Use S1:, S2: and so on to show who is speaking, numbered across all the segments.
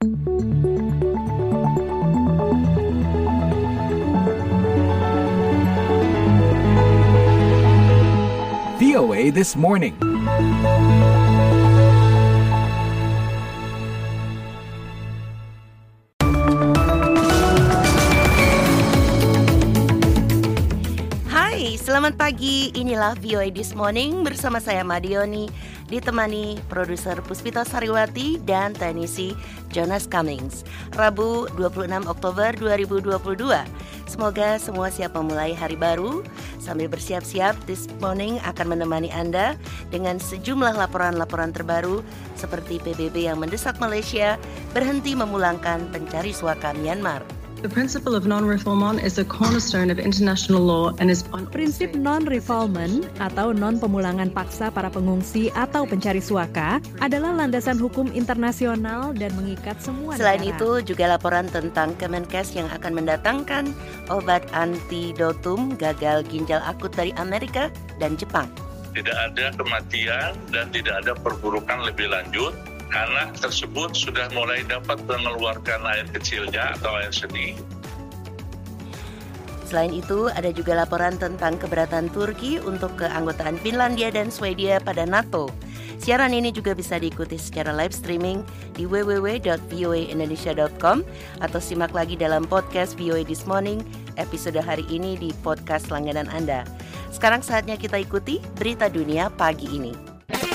S1: VOA This Morning.
S2: Hai, selamat pagi. Inilah VOA This Morning bersama saya Madioni, ditemani produser Puspita Sariwati dan teknisi Jonas Cummings. Rabu 26 Oktober 2022. Semoga semua siap memulai hari baru. Sambil bersiap-siap, This Morning akan menemani Anda dengan sejumlah laporan-laporan terbaru seperti PBB yang mendesak Malaysia berhenti memulangkan pencari suaka Myanmar.
S3: The principle of non-refoulement is a cornerstone of international law and is
S4: Prinsip non-refoulement atau non-pemulangan paksa para pengungsi atau pencari suaka adalah landasan hukum internasional dan mengikat semua
S2: Selain
S4: negara.
S2: itu juga laporan tentang Kemenkes yang akan mendatangkan obat antidotum gagal ginjal akut dari Amerika dan Jepang.
S5: Tidak ada kematian dan tidak ada perburukan lebih lanjut. Anak tersebut sudah mulai dapat mengeluarkan air kecilnya atau air seni.
S2: Selain itu, ada juga laporan tentang keberatan Turki untuk keanggotaan Finlandia dan Swedia pada NATO. Siaran ini juga bisa diikuti secara live streaming di www.voaindonesia.com atau simak lagi dalam podcast VOA This Morning episode hari ini di podcast langganan Anda. Sekarang saatnya kita ikuti berita dunia pagi ini.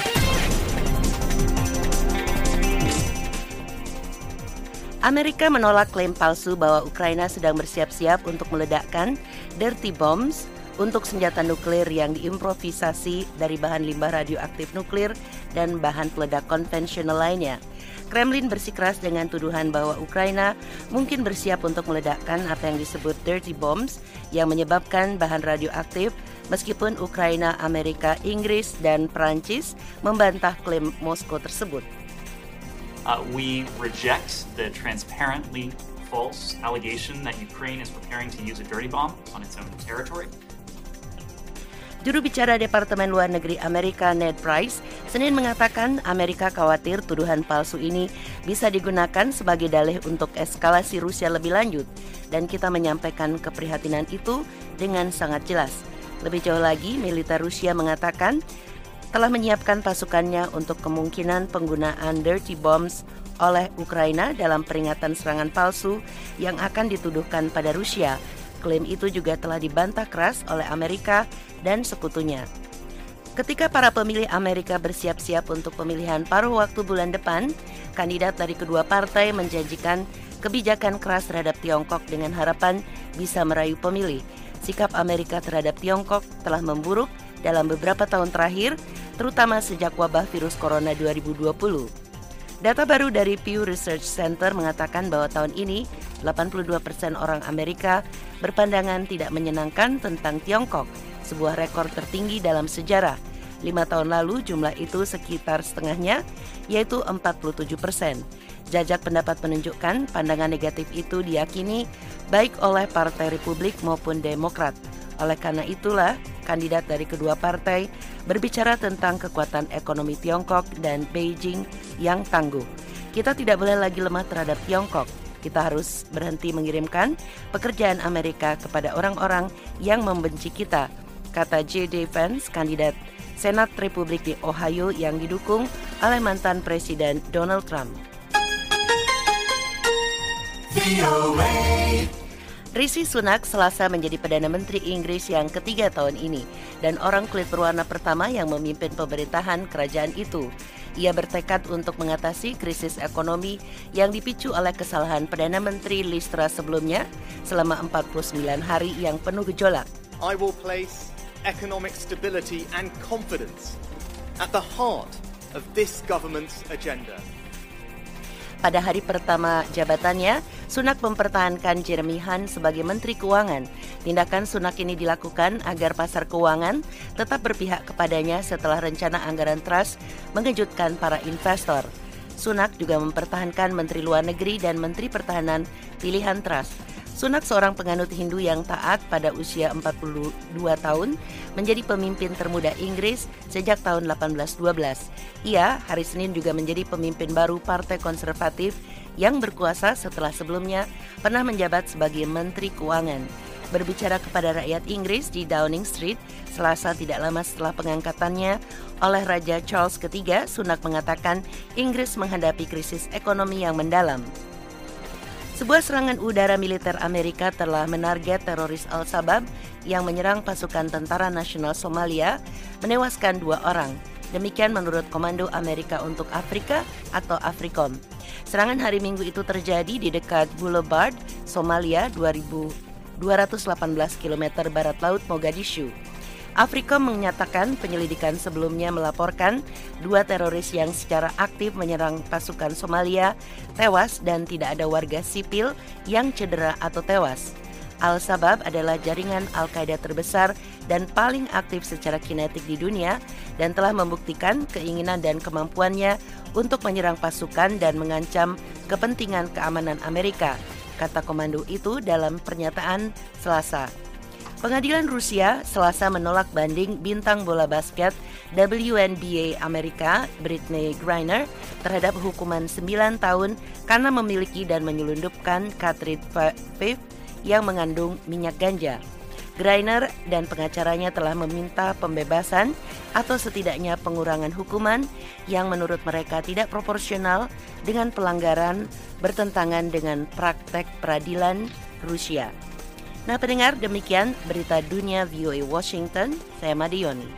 S2: Amerika menolak klaim palsu bahwa Ukraina sedang bersiap-siap untuk meledakkan dirty bombs untuk senjata nuklir yang diimprovisasi dari bahan limbah radioaktif nuklir dan bahan peledak konvensional lainnya. Kremlin bersikeras dengan tuduhan bahwa Ukraina mungkin bersiap untuk meledakkan apa yang disebut dirty bombs yang menyebabkan bahan radioaktif, meskipun Ukraina, Amerika, Inggris, dan Prancis membantah klaim Moskow tersebut.
S6: We reject the transparently false allegation that Ukraine is preparing to use a dirty bomb on its own territory.
S2: Juru bicara Departemen Luar Negeri Amerika Ned Price Senin mengatakan Amerika khawatir tuduhan palsu ini bisa digunakan sebagai dalih untuk eskalasi Rusia lebih lanjut, dan kita menyampaikan keprihatinan itu dengan sangat jelas. Lebih jauh lagi, militer Rusia mengatakan telah menyiapkan pasukannya untuk kemungkinan penggunaan dirty bombs oleh Ukraina dalam peringatan serangan palsu yang akan dituduhkan pada Rusia. Klaim itu juga telah dibantah keras oleh Amerika dan sekutunya. Ketika para pemilih Amerika bersiap-siap untuk pemilihan paruh waktu bulan depan, kandidat dari kedua partai menjanjikan kebijakan keras terhadap Tiongkok dengan harapan bisa merayu pemilih. Sikap Amerika terhadap Tiongkok telah memburuk dalam beberapa tahun terakhir, terutama sejak wabah virus corona 2020. Data baru dari Pew Research Center mengatakan bahwa tahun ini 82% orang Amerika berpandangan tidak menyenangkan tentang Tiongkok, sebuah rekor tertinggi dalam sejarah. 5 tahun lalu jumlah itu sekitar setengahnya, yaitu 47%. Jajak pendapat menunjukkan pandangan negatif itu diyakini baik oleh Partai Republik maupun Demokrat. Oleh karena itulah, kandidat dari kedua partai berbicara tentang kekuatan ekonomi Tiongkok dan Beijing yang tangguh. Kita tidak boleh lagi lemah terhadap Tiongkok. Kita harus berhenti mengirimkan pekerjaan Amerika kepada orang-orang yang membenci kita, kata J.D. Vance, kandidat Senat Republik di Ohio yang didukung oleh mantan Presiden Donald Trump. Rishi Sunak Selasa menjadi Perdana Menteri Inggris yang ketiga tahun ini dan orang kulit berwarna pertama yang memimpin pemerintahan kerajaan itu. Ia bertekad untuk mengatasi krisis ekonomi yang dipicu oleh kesalahan Perdana Menteri Liz Truss sebelumnya selama 49 hari yang penuh gejolak.
S7: I will place economic stability and confidence at the heart of this government's agenda.
S2: Pada hari pertama jabatannya, Sunak mempertahankan Jeremy Hunt sebagai Menteri Keuangan. Tindakan Sunak ini dilakukan agar pasar keuangan tetap berpihak kepadanya setelah rencana anggaran trust mengejutkan para investor. Sunak juga mempertahankan Menteri Luar Negeri dan Menteri Pertahanan pilihan trust. Sunak, seorang penganut Hindu yang taat pada usia 42 tahun, menjadi pemimpin termuda Inggris sejak tahun 1812. Ia hari Senin juga menjadi pemimpin baru Partai Konservatif yang berkuasa setelah sebelumnya pernah menjabat sebagai Menteri Keuangan. Berbicara kepada rakyat Inggris di Downing Street, Selasa tidak lama setelah pengangkatannya oleh Raja Charles III, Sunak mengatakan Inggris menghadapi krisis ekonomi yang mendalam. Sebuah serangan udara militer Amerika telah menarget teroris Al-Shabaab yang menyerang pasukan Tentara Nasional Somalia, menewaskan 2 orang. Demikian menurut Komando Amerika untuk Afrika atau AFRICOM. Serangan hari Minggu itu terjadi di dekat Boulevard, Somalia, 218 km barat laut Mogadishu. AFRICOM menyatakan penyelidikan sebelumnya melaporkan 2 teroris yang secara aktif menyerang pasukan Somalia tewas dan tidak ada warga sipil yang cedera atau tewas. Al-Shabaab adalah jaringan Al-Qaeda terbesar dan paling aktif secara kinetik di dunia dan telah membuktikan keinginan dan kemampuannya untuk menyerang pasukan dan mengancam kepentingan keamanan Amerika, kata komando itu dalam pernyataan Selasa. Pengadilan Rusia Selasa menolak banding bintang bola basket WNBA Amerika Brittney Griner terhadap hukuman 9 tahun karena memiliki dan menyelundupkan katrit vape yang mengandung minyak ganja. Griner dan pengacaranya telah meminta pembebasan atau setidaknya pengurangan hukuman yang menurut mereka tidak proporsional dengan pelanggaran bertentangan dengan praktek peradilan Rusia. Nah pendengar, demikian berita dunia VOA Washington, saya Madioni.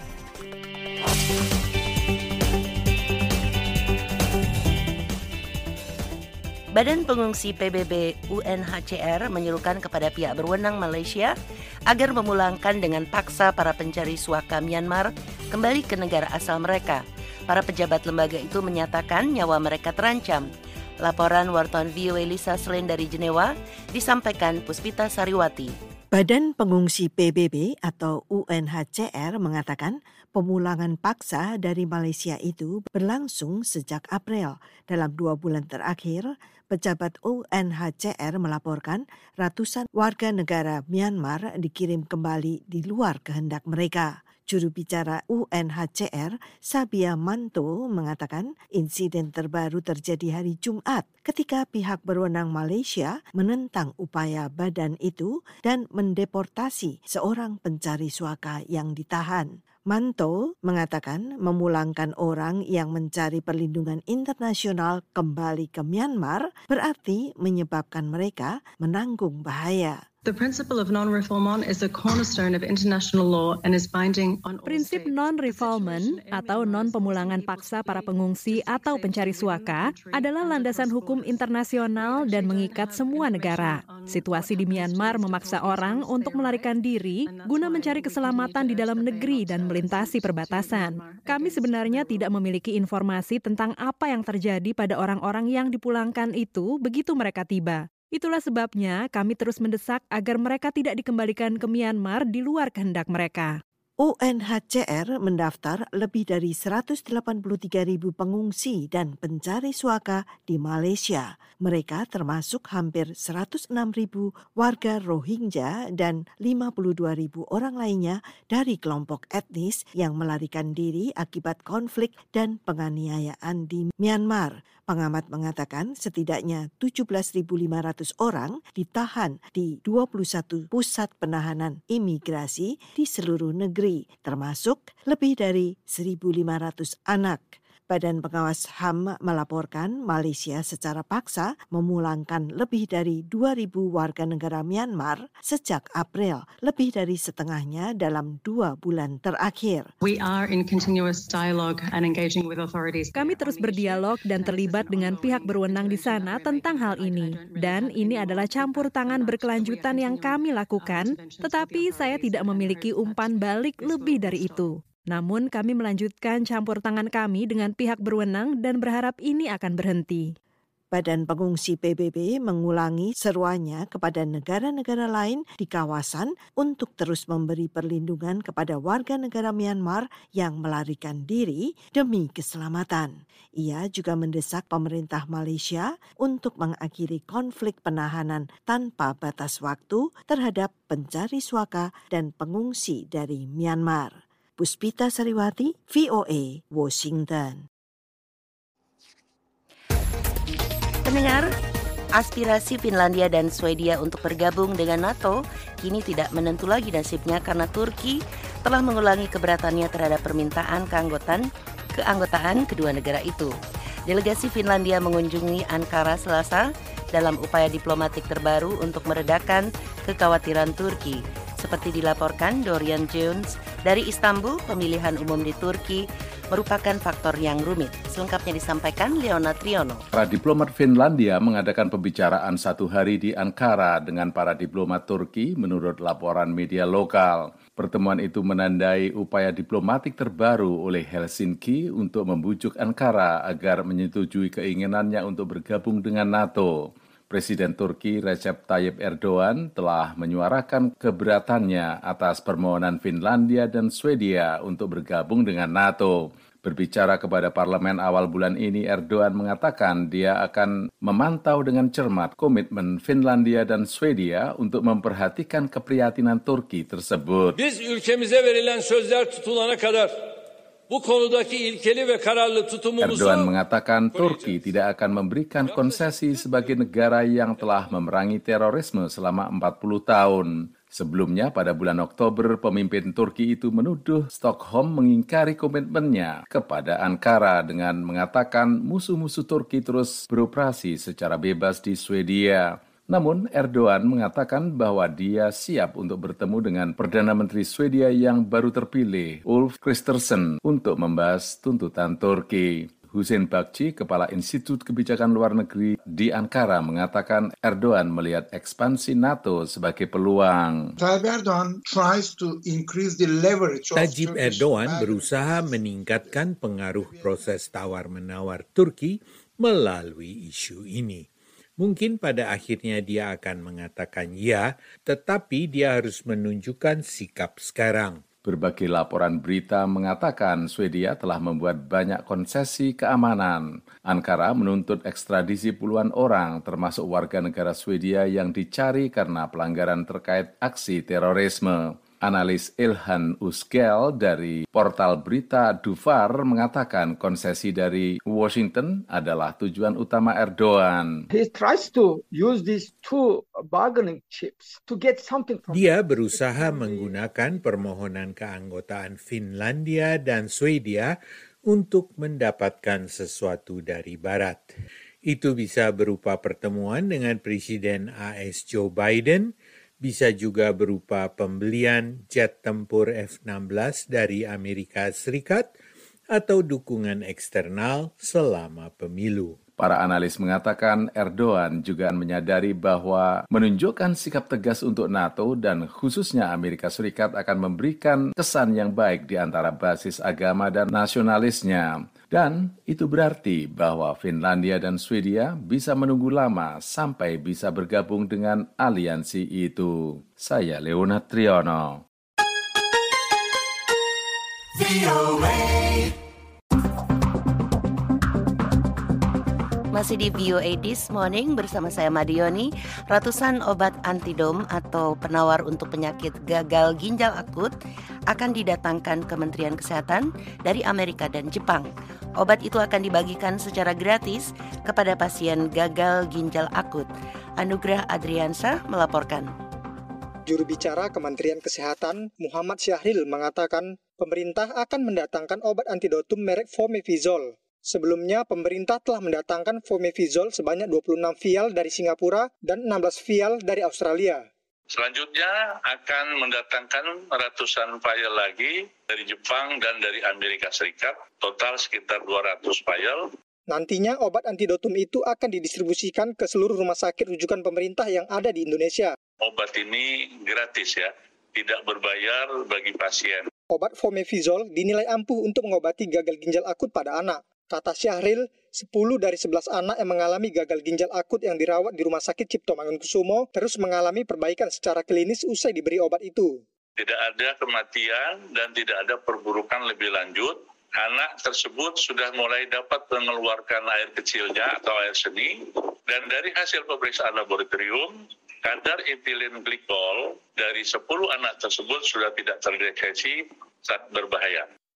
S2: Badan Pengungsi PBB UNHCR menyerukan kepada pihak berwenang Malaysia agar memulangkan dengan paksa para pencari suaka Myanmar kembali ke negara asal mereka. Para pejabat lembaga itu menyatakan nyawa mereka terancam. Laporan wartawan VOA Lisa Selin dari Jenewa disampaikan Puspita Sariwati.
S1: Badan Pengungsi PBB atau UNHCR mengatakan pemulangan paksa dari Malaysia itu berlangsung sejak April. Dalam 2 bulan terakhir, pejabat UNHCR melaporkan ratusan warga negara Myanmar dikirim kembali di luar kehendak mereka. Juru bicara UNHCR, Sabia Manto, mengatakan insiden terbaru terjadi hari Jumat ketika pihak berwenang Malaysia menentang upaya badan itu dan mendeportasi seorang pencari suaka yang ditahan. Manto mengatakan memulangkan orang yang mencari perlindungan internasional kembali ke Myanmar berarti menyebabkan mereka menanggung bahaya.
S3: The principle of non-refoulement is a cornerstone of international law and is binding on all
S4: Prinsip
S3: states.
S4: non-refoulement atau non-pemulangan paksa para pengungsi atau pencari suaka adalah landasan hukum internasional dan mengikat semua negara. Situasi di Myanmar memaksa orang untuk melarikan diri guna mencari keselamatan di dalam negeri dan melintasi perbatasan. Kami sebenarnya tidak memiliki informasi tentang apa yang terjadi pada orang-orang yang dipulangkan itu begitu mereka tiba. Itulah sebabnya kami terus mendesak agar mereka tidak dikembalikan ke Myanmar di luar kehendak mereka.
S1: UNHCR mendaftar lebih dari 183.000 pengungsi dan pencari suaka di Malaysia. Mereka termasuk hampir 106.000 warga Rohingya dan 52.000 orang lainnya dari kelompok etnis yang melarikan diri akibat konflik dan penganiayaan di Myanmar. Pengamat mengatakan setidaknya 17.500 orang ditahan di 21 pusat penahanan imigrasi di seluruh negeri, termasuk lebih dari 1.500 anak. Badan Pengawas HAM melaporkan Malaysia secara paksa memulangkan lebih dari 2.000 warga negara Myanmar sejak April, lebih dari setengahnya dalam 2 bulan terakhir.
S3: We are in continuous dialogue and engaging with authorities.
S4: Kami terus berdialog dan terlibat dengan pihak berwenang di sana tentang hal ini. Dan ini adalah campur tangan berkelanjutan yang kami lakukan, tetapi saya tidak memiliki umpan balik lebih dari itu. Namun kami melanjutkan campur tangan kami dengan pihak berwenang dan berharap ini akan berhenti.
S1: Badan Pengungsi PBB mengulangi seruannya kepada negara-negara lain di kawasan untuk terus memberi perlindungan kepada warga negara Myanmar yang melarikan diri demi keselamatan. Ia juga mendesak pemerintah Malaysia untuk mengakhiri konflik penahanan tanpa batas waktu terhadap pencari suaka dan pengungsi dari Myanmar. Puspita Sariwati, VOA, Washington.
S2: Pendengar, aspirasi Finlandia dan Swedia untuk bergabung dengan NATO kini tidak menentu lagi nasibnya karena Turki telah mengulangi keberatannya terhadap permintaan keanggotaan kedua negara itu. Delegasi Finlandia mengunjungi Ankara Selasa dalam upaya diplomatik terbaru untuk meredakan kekhawatiran Turki. Seperti dilaporkan Dorian Jones dari Istanbul, pemilihan umum di Turki merupakan faktor yang rumit. Selengkapnya disampaikan Leonard Triono.
S8: Para diplomat Finlandia mengadakan pembicaraan 1 hari di Ankara dengan para diplomat Turki menurut laporan media lokal. Pertemuan itu menandai upaya diplomatik terbaru oleh Helsinki untuk membujuk Ankara agar menyetujui keinginannya untuk bergabung dengan NATO. Presiden Turki Recep Tayyip Erdogan telah menyuarakan keberatannya atas permohonan Finlandia dan Swedia untuk bergabung dengan NATO. Berbicara kepada parlemen awal bulan ini, Erdogan mengatakan dia akan memantau dengan cermat komitmen Finlandia dan Swedia untuk memperhatikan keprihatinan Turki tersebut.
S9: Biz ülkemize verilen sözler tutulana kadar bu konudaki ilkeli ve kararlı tutumumuzu
S8: Erdogan mengatakan Turki tidak akan memberikan konsesi sebagai negara yang telah memerangi terorisme selama 40 tahun. Sebelumnya, pada bulan Oktober, pemimpin Turki itu menuduh Stockholm mengingkari komitmennya kepada Ankara dengan mengatakan musuh-musuh Turki terus beroperasi secara bebas di Swedia. Namun, Erdogan mengatakan bahwa dia siap untuk bertemu dengan Perdana Menteri Swedia yang baru terpilih, Ulf Kristersson, untuk membahas tuntutan Turki. Hüseyin Bakci, Kepala Institut Kebijakan Luar Negeri di Ankara, mengatakan Erdogan melihat ekspansi NATO sebagai peluang.
S10: Tayyip Erdogan berusaha meningkatkan pengaruh proses tawar-menawar Turki melalui isu ini. Mungkin pada akhirnya dia akan mengatakan ya, tetapi dia harus menunjukkan sikap sekarang.
S8: Berbagai laporan berita mengatakan Swedia telah membuat banyak konsesi keamanan. Ankara menuntut ekstradisi puluhan orang, termasuk warga negara Swedia yang dicari karena pelanggaran terkait aksi terorisme. Analis Ilhan Usgel dari portal berita Duvar mengatakan konsesi dari Washington adalah tujuan utama Erdogan.
S10: Dia berusaha menggunakan permohonan keanggotaan Finlandia dan Swedia untuk mendapatkan sesuatu dari Barat. Itu bisa berupa pertemuan dengan Presiden AS Joe Biden, bisa juga berupa pembelian jet tempur F-16 dari Amerika Serikat atau dukungan eksternal selama pemilu.
S8: Para analis mengatakan Erdogan juga menyadari bahwa menunjukkan sikap tegas untuk NATO dan khususnya Amerika Serikat akan memberikan kesan yang baik di antara basis agama dan nasionalisnya. Dan itu berarti bahwa Finlandia dan Swedia bisa menunggu lama sampai bisa bergabung dengan aliansi itu. Saya Leonard Triono.
S2: Masih di VOA This Morning bersama saya Madioni. Ratusan obat antidom atau penawar untuk penyakit gagal ginjal akut akan didatangkan Kementerian Kesehatan dari Amerika dan Jepang. Obat itu akan dibagikan secara gratis kepada pasien gagal ginjal akut. Anugrah Adriansyah melaporkan.
S11: Juru bicara Kementerian Kesehatan Muhammad Syahril mengatakan pemerintah akan mendatangkan obat antidotum merek Fomepizole. Sebelumnya, pemerintah telah mendatangkan Fomepizole sebanyak 26 vial dari Singapura dan 16 vial dari Australia.
S5: Selanjutnya akan mendatangkan ratusan vial lagi dari Jepang dan dari Amerika Serikat, total sekitar 200 vial.
S11: Nantinya obat antidotum itu akan didistribusikan ke seluruh rumah sakit rujukan pemerintah yang ada di Indonesia.
S5: Obat ini gratis ya, tidak berbayar bagi pasien.
S11: Obat Fomepizole dinilai ampuh untuk mengobati gagal ginjal akut pada anak. Kata Syahril, 10 dari 11 anak yang mengalami gagal ginjal akut yang dirawat di Rumah Sakit Cipto Mangunkusumo terus mengalami perbaikan secara klinis usai diberi obat itu.
S5: Tidak ada kematian dan tidak ada perburukan lebih lanjut. Anak tersebut sudah mulai dapat mengeluarkan air kecilnya atau air seni. Dan dari hasil pemeriksaan laboratorium, kadar etilen glikol dari 10 anak tersebut sudah tidak terdeteksi zat berbahaya.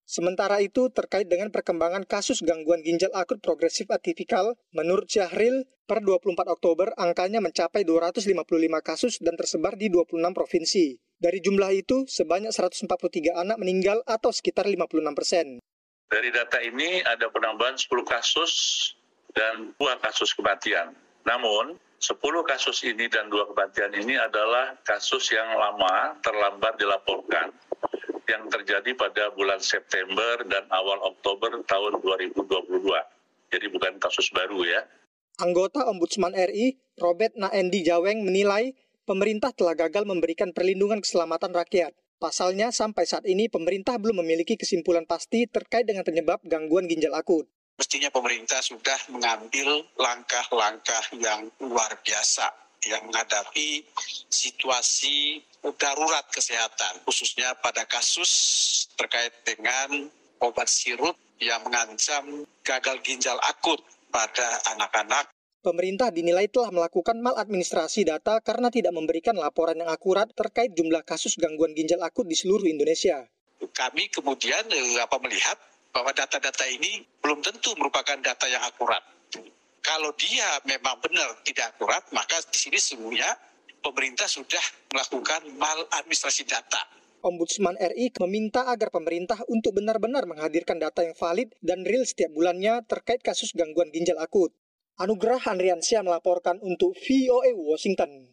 S11: Sementara itu, terkait dengan perkembangan kasus gangguan ginjal akut progresif atipikal, menurut Syahril, per 24 Oktober angkanya mencapai 255 kasus dan tersebar di 26 provinsi. Dari jumlah itu, sebanyak 143 anak meninggal atau sekitar 56%.
S5: Dari data ini ada penambahan 10 kasus dan 2 kasus kematian. Namun, 10 kasus ini dan 2 kematian ini adalah kasus yang lama, terlambat dilaporkan, yang terjadi pada bulan September dan awal Oktober tahun 2022. Jadi bukan kasus baru ya.
S11: Anggota Ombudsman RI, Robert Naendi Jaweng menilai pemerintah telah gagal memberikan perlindungan keselamatan rakyat. Pasalnya, sampai saat ini pemerintah belum memiliki kesimpulan pasti terkait dengan penyebab gangguan ginjal akut.
S12: Mestinya pemerintah sudah mengambil langkah-langkah yang luar biasa yang menghadapi situasi darurat kesehatan, khususnya pada kasus terkait dengan obat sirup yang mengancam gagal ginjal akut pada anak-anak.
S11: Pemerintah dinilai telah melakukan maladministrasi data karena tidak memberikan laporan yang akurat terkait jumlah kasus gangguan ginjal akut di seluruh Indonesia.
S12: Kami kemudian melihat bahwa data-data ini belum tentu merupakan data yang akurat. Kalau dia memang benar tidak akurat, maka di sini semuanya pemerintah sudah melakukan maladministrasi data.
S11: Ombudsman RI meminta agar pemerintah untuk benar-benar menghadirkan data yang valid dan real setiap bulannya terkait kasus gangguan ginjal akut. Anugrah Andriansyah melaporkan untuk VOA Washington.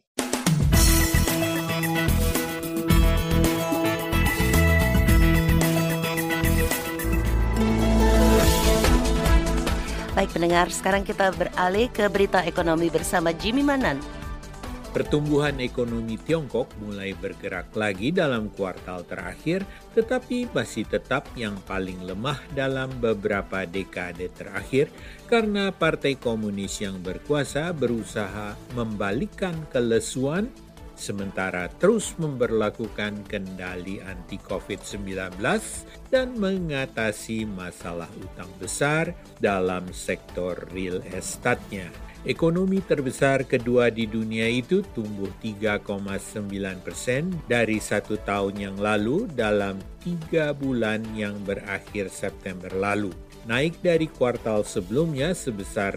S2: Baik pendengar, sekarang kita beralih ke berita ekonomi bersama Jimmy Manan.
S10: Pertumbuhan ekonomi Tiongkok mulai bergerak lagi dalam kuartal terakhir, tetapi masih tetap yang paling lemah dalam beberapa dekade terakhir karena Partai Komunis yang berkuasa berusaha membalikkan kelesuan sementara terus memberlakukan kendali anti-COVID-19 dan mengatasi masalah utang besar dalam sektor real estate-nya. Ekonomi terbesar kedua di dunia itu tumbuh 3,9% dari 1 tahun yang lalu dalam 3 bulan yang berakhir September lalu. Naik dari kuartal sebelumnya sebesar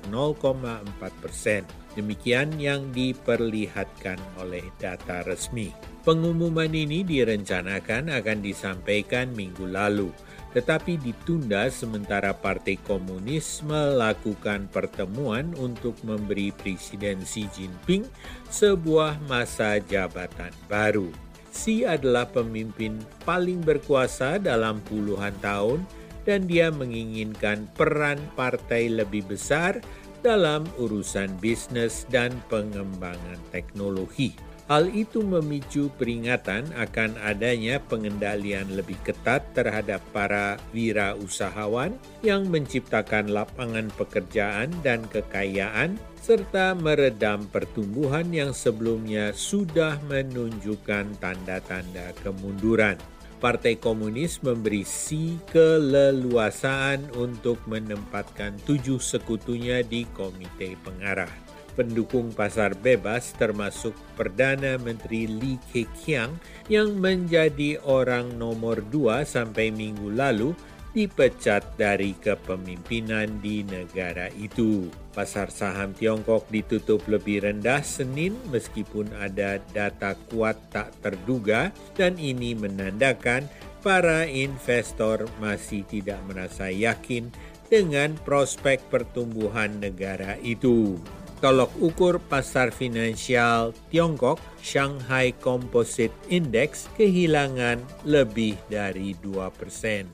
S10: 0,4%. Demikian yang diperlihatkan oleh data resmi. Pengumuman ini direncanakan akan disampaikan minggu lalu, tetapi ditunda sementara Partai Komunis melakukan pertemuan untuk memberi Presiden Xi Jinping sebuah masa jabatan baru. Xi adalah pemimpin paling berkuasa dalam puluhan tahun dan dia menginginkan peran partai lebih besar dalam urusan bisnis dan pengembangan teknologi. Hal itu memicu peringatan akan adanya pengendalian lebih ketat terhadap para wirausahawan yang menciptakan lapangan pekerjaan dan kekayaan, serta meredam pertumbuhan yang sebelumnya sudah menunjukkan tanda-tanda kemunduran. Partai Komunis memberi Xi keleluasaan untuk menempatkan 7 sekutunya di komite pengarah. Pendukung pasar bebas termasuk Perdana Menteri Li Keqiang yang menjadi orang nomor 2 sampai minggu lalu dipecat dari kepemimpinan di negara itu. Pasar saham Tiongkok ditutup lebih rendah Senin meskipun ada data kuat tak terduga dan ini menandakan para investor masih tidak merasa yakin dengan prospek pertumbuhan negara itu. Tolok ukur pasar finansial Tiongkok, Shanghai Composite Index kehilangan lebih dari 2%.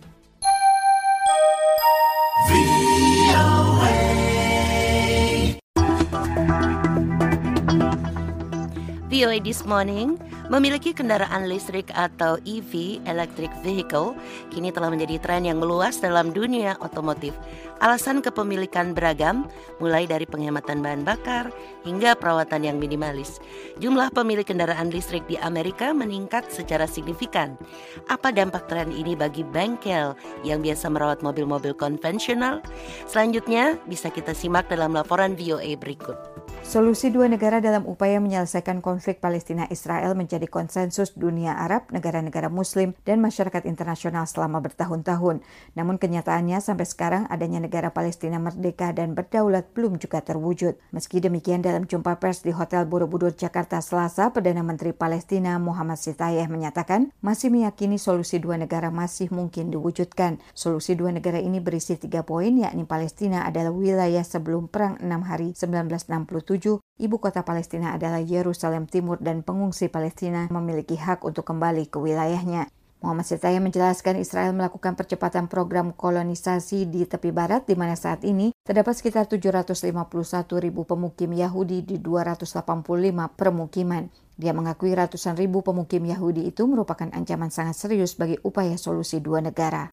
S2: VOA This Morning memiliki kendaraan listrik atau EV, electric vehicle, kini telah menjadi tren yang meluas dalam dunia otomotif. Alasan kepemilikan beragam, mulai dari penghematan bahan bakar hingga perawatan yang minimalis. Jumlah pemilik kendaraan listrik di Amerika meningkat secara signifikan. Apa dampak tren ini bagi bengkel yang biasa merawat mobil-mobil konvensional? Selanjutnya bisa kita simak dalam laporan VOA berikut.
S13: Solusi dua negara dalam upaya menyelesaikan konflik Palestina-Israel menjadi konsensus dunia Arab, negara-negara Muslim, dan masyarakat internasional selama bertahun-tahun. Namun kenyataannya sampai sekarang adanya negara Palestina merdeka dan berdaulat belum juga terwujud. Meski demikian, dalam jumpa pers di Hotel Borobudur, Jakarta, Selasa, Perdana Menteri Palestina Muhammad Syahriel menyatakan masih meyakini solusi dua negara masih mungkin diwujudkan. Solusi dua negara ini berisi 3 poin, yakni Palestina adalah wilayah sebelum Perang 6 Hari 1967, ibu kota Palestina adalah Yerusalem Timur, dan pengungsi Palestina memiliki hak untuk kembali ke wilayahnya. Muhammad Syahriel menjelaskan Israel melakukan percepatan program kolonisasi di tepi barat, di mana saat ini terdapat sekitar 751.000 pemukim Yahudi di 285 permukiman. Dia mengakui ratusan ribu pemukim Yahudi itu merupakan ancaman sangat serius bagi upaya solusi dua negara.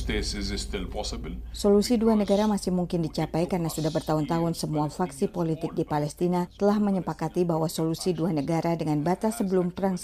S13: Solusi dua negara masih mungkin dicapai karena sudah bertahun-tahun semua faksi politik di Palestina telah menyepakati bahwa solusi dua negara dengan batas sebelum Perang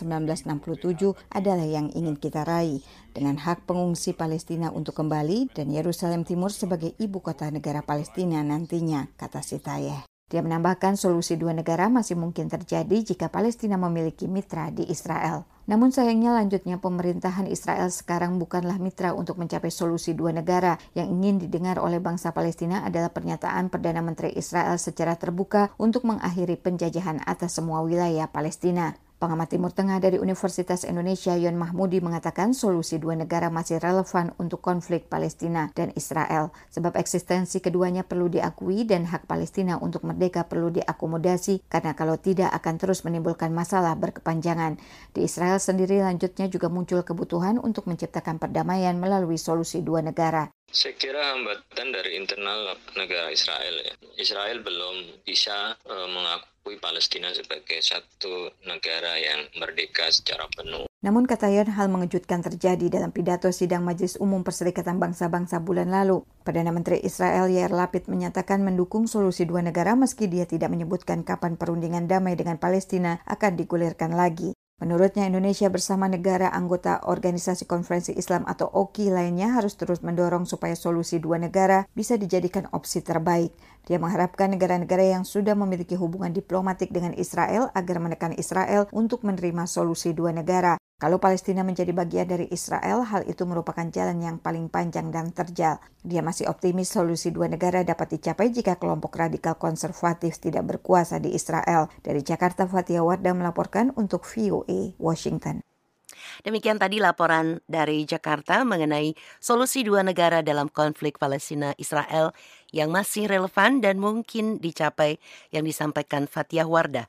S13: 1967 adalah yang ingin kita raih, dengan hak pengungsi Palestina untuk kembali dan Yerusalem Timur sebagai ibu kota negara Palestina nantinya, kata Syahriel. Dia menambahkan solusi dua negara masih mungkin terjadi jika Palestina memiliki mitra di Israel. Namun sayangnya lanjutnya pemerintahan Israel sekarang bukanlah mitra untuk mencapai solusi dua negara. Yang ingin didengar oleh bangsa Palestina adalah pernyataan Perdana Menteri Israel secara terbuka untuk mengakhiri penjajahan atas semua wilayah Palestina. Pengamat Timur Tengah dari Universitas Indonesia Yon Mahmudi mengatakan solusi dua negara masih relevan untuk konflik Palestina dan Israel, sebab eksistensi keduanya perlu diakui dan hak Palestina untuk merdeka perlu diakomodasi, karena kalau tidak akan terus menimbulkan masalah berkepanjangan. Di Israel sendiri lanjutnya juga muncul kebutuhan untuk menciptakan perdamaian melalui solusi dua negara.
S14: Saya kira hambatan dari internal negara Israel ya. Israel belum bisa mengakui Palestina sebagai satu negara yang merdeka secara penuh.
S13: Namun kata Yon, hal mengejutkan terjadi dalam pidato sidang Majelis Umum Perserikatan Bangsa-Bangsa bulan lalu. Perdana Menteri Israel Yair Lapid menyatakan mendukung solusi dua negara meski dia tidak menyebutkan kapan perundingan damai dengan Palestina akan digulirkan lagi. Menurutnya, Indonesia bersama negara anggota Organisasi Konferensi Islam atau OKI lainnya harus terus mendorong supaya solusi dua negara bisa dijadikan opsi terbaik. Dia mengharapkan negara-negara yang sudah memiliki hubungan diplomatik dengan Israel agar menekan Israel untuk menerima solusi dua negara. Kalau Palestina menjadi bagian dari Israel, hal itu merupakan jalan yang paling panjang dan terjal. Dia masih optimis solusi dua negara dapat dicapai jika kelompok radikal konservatif tidak berkuasa di Israel. Dari Jakarta, Fathia Wardah melaporkan untuk VOA Washington.
S2: Demikian tadi laporan dari Jakarta mengenai solusi dua negara dalam konflik Palestina-Israel yang masih relevan dan mungkin dicapai, yang disampaikan Fathia Wardah.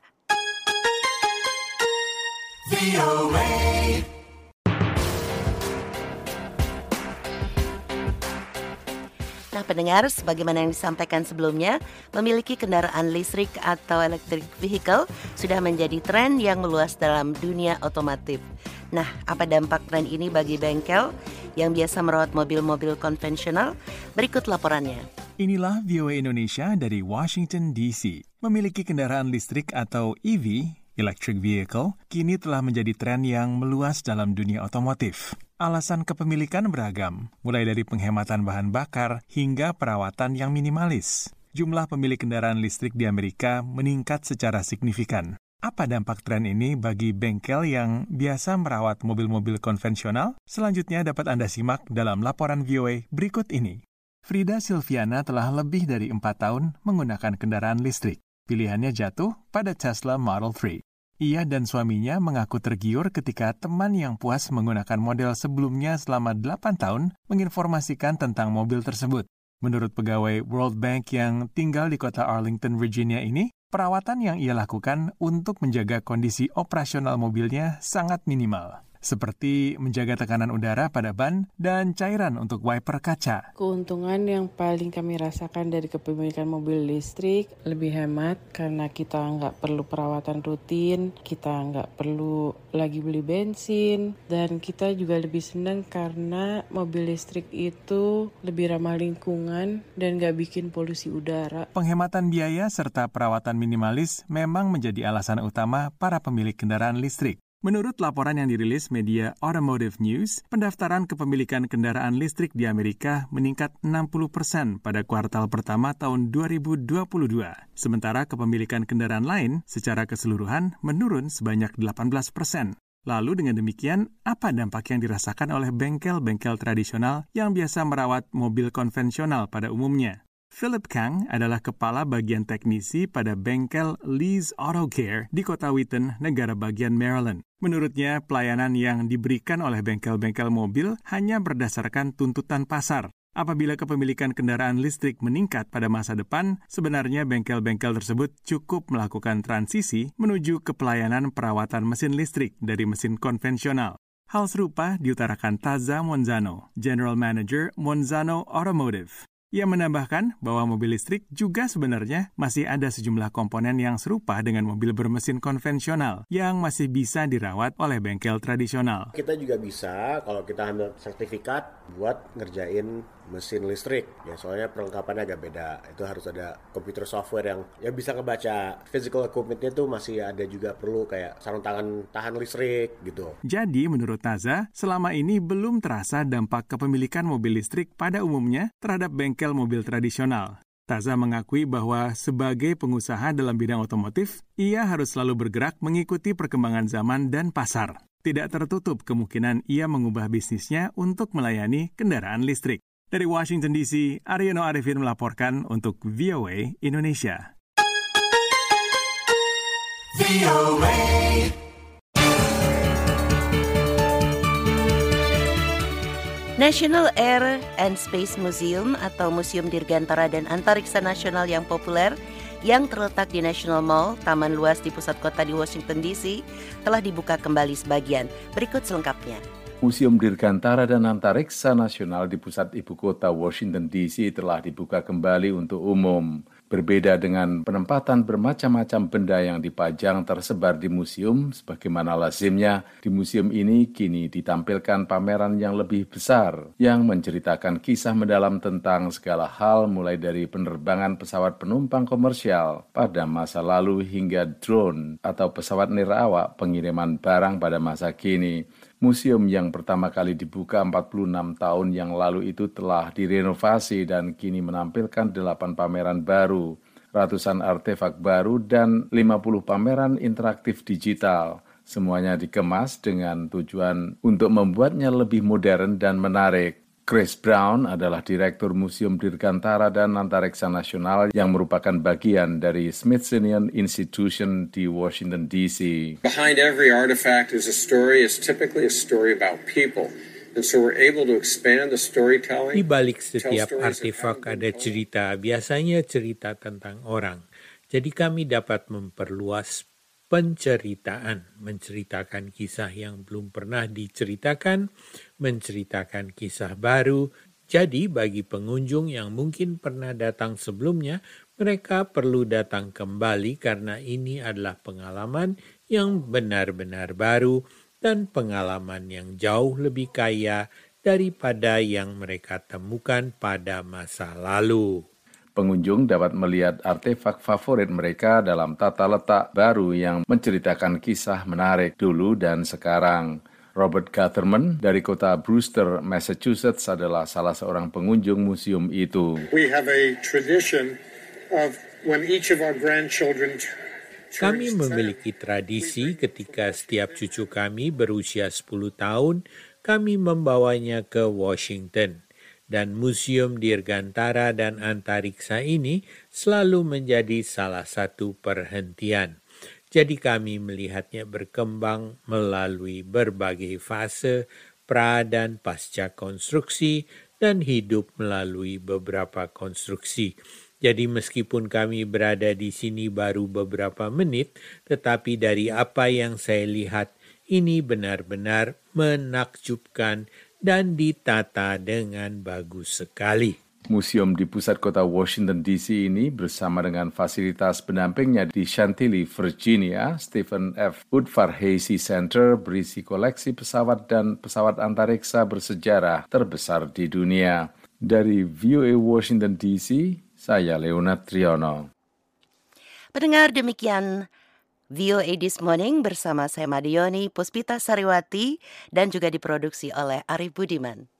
S2: Nah pendengar, sebagaimana yang disampaikan sebelumnya, memiliki kendaraan listrik atau electric vehicle sudah menjadi tren yang meluas dalam dunia otomotif. Nah, apa dampak tren ini bagi bengkel yang biasa merawat mobil-mobil konvensional? Berikut laporannya.
S15: Inilah VOA Indonesia dari Washington DC. Memiliki kendaraan listrik atau EV, electric vehicle, kini telah menjadi tren yang meluas dalam dunia otomotif. Alasan kepemilikan beragam, mulai dari penghematan bahan bakar hingga perawatan yang minimalis. Jumlah pemilik kendaraan listrik di Amerika meningkat secara signifikan. Apa dampak tren ini bagi bengkel yang biasa merawat mobil-mobil konvensional? Selanjutnya dapat Anda simak dalam laporan VOA berikut ini. Frida Silviana telah lebih dari 4 tahun menggunakan kendaraan listrik. Pilihannya jatuh pada Tesla Model 3. Ia dan suaminya mengaku tergiur ketika teman yang puas menggunakan model sebelumnya selama 8 tahun menginformasikan tentang mobil tersebut. Menurut pegawai World Bank yang tinggal di kota Arlington, Virginia ini, perawatan yang ia lakukan untuk menjaga kondisi operasional mobilnya sangat minimal, seperti menjaga tekanan udara pada ban dan cairan untuk wiper kaca.
S16: Keuntungan yang paling kami rasakan dari kepemilikan mobil listrik lebih hemat karena kita nggak perlu perawatan rutin, kita nggak perlu lagi beli bensin, dan kita juga lebih senang karena mobil listrik itu lebih ramah lingkungan dan nggak bikin polusi udara.
S15: Penghematan biaya serta perawatan minimalis memang menjadi alasan utama para pemilik kendaraan listrik. Menurut laporan yang dirilis media Automotive News, pendaftaran kepemilikan kendaraan listrik di Amerika meningkat 60% pada kuartal pertama tahun 2022. Sementara kepemilikan kendaraan lain secara keseluruhan menurun sebanyak 18%. Lalu dengan demikian, apa dampak yang dirasakan oleh bengkel-bengkel tradisional yang biasa merawat mobil konvensional pada umumnya? Philip Kang adalah kepala bagian teknisi pada bengkel Lee's Auto Care di kota Wheaton, negara bagian Maryland. Menurutnya, pelayanan yang diberikan oleh bengkel-bengkel mobil hanya berdasarkan tuntutan pasar. Apabila kepemilikan kendaraan listrik meningkat pada masa depan, sebenarnya bengkel-bengkel tersebut cukup melakukan transisi menuju ke pelayanan perawatan mesin listrik dari mesin konvensional. Hal serupa diutarakan Taza Monzano, General Manager Monzano Automotive. Ia menambahkan bahwa mobil listrik juga sebenarnya masih ada sejumlah komponen yang serupa dengan mobil bermesin konvensional yang masih bisa dirawat oleh bengkel tradisional.
S17: Kita juga bisa kalau kita ambil sertifikat buat ngerjain mesin listrik. Ya soalnya perlengkapannya agak beda. Itu harus ada komputer software yang bisa ngebaca. Physical equipment-nya tuh masih ada juga perlu kayak sarung tangan tahan listrik gitu.
S15: Jadi menurut Taza, selama ini belum terasa dampak kepemilikan mobil listrik pada umumnya terhadap bengkel mobil tradisional. Taza mengakui bahwa sebagai pengusaha dalam bidang otomotif, ia harus selalu bergerak mengikuti perkembangan zaman dan pasar. Tidak tertutup kemungkinan ia mengubah bisnisnya untuk melayani kendaraan listrik. Dari Washington DC, Aryono Arifin melaporkan untuk VOA Indonesia. VOA.
S2: National Air and Space Museum atau Museum Dirgantara dan Antariksa Nasional yang populer yang terletak di National Mall, taman luas di pusat kota di Washington DC, telah dibuka kembali sebagian. Berikut selengkapnya.
S8: Museum Dirgantara dan Antariksa Nasional di pusat ibu kota Washington DC telah dibuka kembali untuk umum. Berbeda dengan penempatan bermacam-macam benda yang dipajang tersebar di museum, sebagaimana lazimnya, di museum ini kini ditampilkan pameran yang lebih besar, yang menceritakan kisah mendalam tentang segala hal mulai dari penerbangan pesawat penumpang komersial pada masa lalu hingga drone atau pesawat nirawak pengiriman barang pada masa kini. Museum yang pertama kali dibuka 46 tahun yang lalu itu telah direnovasi dan kini menampilkan 8 pameran baru, ratusan artefak baru, dan 50 pameran interaktif digital. Semuanya dikemas dengan tujuan untuk membuatnya lebih modern dan menarik. Chris Brown adalah Direktur Museum Dirgantara dan Antariksa Nasional yang merupakan bagian dari Smithsonian Institution di Washington, D.C.
S18: Behind every artifact is a story, is typically a story about people. And so we're able to expand the storytelling.
S10: Di balik setiap artefak ada cerita, biasanya cerita tentang orang. Jadi kami dapat memperluas penceritaan, menceritakan kisah yang belum pernah diceritakan, menceritakan kisah baru. Jadi bagi pengunjung yang mungkin pernah datang sebelumnya, mereka perlu datang kembali karena ini adalah pengalaman yang benar-benar baru dan pengalaman yang jauh lebih kaya daripada yang mereka temukan pada masa lalu.
S8: Pengunjung dapat melihat artefak favorit mereka dalam tata letak baru yang menceritakan kisah menarik dulu dan sekarang. Robert Gatherman dari kota Brewster, Massachusetts adalah salah seorang pengunjung museum itu.
S18: We have a tradition of when each of our grandchildren.
S10: Kami memiliki tradisi ketika setiap cucu kami berusia 10 tahun, kami membawanya ke Washington. Dan Museum Dirgantara dan Antariksa ini selalu menjadi salah satu perhentian. Jadi kami melihatnya berkembang melalui berbagai fase pra dan pasca konstruksi dan hidup melalui beberapa konstruksi. Jadi meskipun kami berada di sini baru beberapa menit, tetapi dari apa yang saya lihat, ini benar-benar menakjubkan dan ditata dengan bagus sekali.
S8: Museum di pusat kota Washington DC ini bersama dengan fasilitas pendampingnya di Chantilly, Virginia, Stephen F. Udvar-Hazy Center berisi koleksi pesawat dan pesawat antariksa bersejarah terbesar di dunia. Dari VOA Washington DC, saya Leonard Triono.
S2: Pendengar, demikian VOA This Morning bersama saya Madioni Puspita Sariwati dan juga diproduksi oleh Arif Budiman.